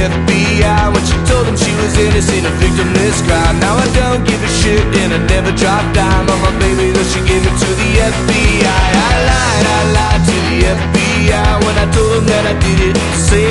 FBI when she told them she was innocent, a victimless crime. Now I don't give a shit and I never drop dime on my baby, though she gave it to the FBI. I lied to the FBI when I told them that I did it to save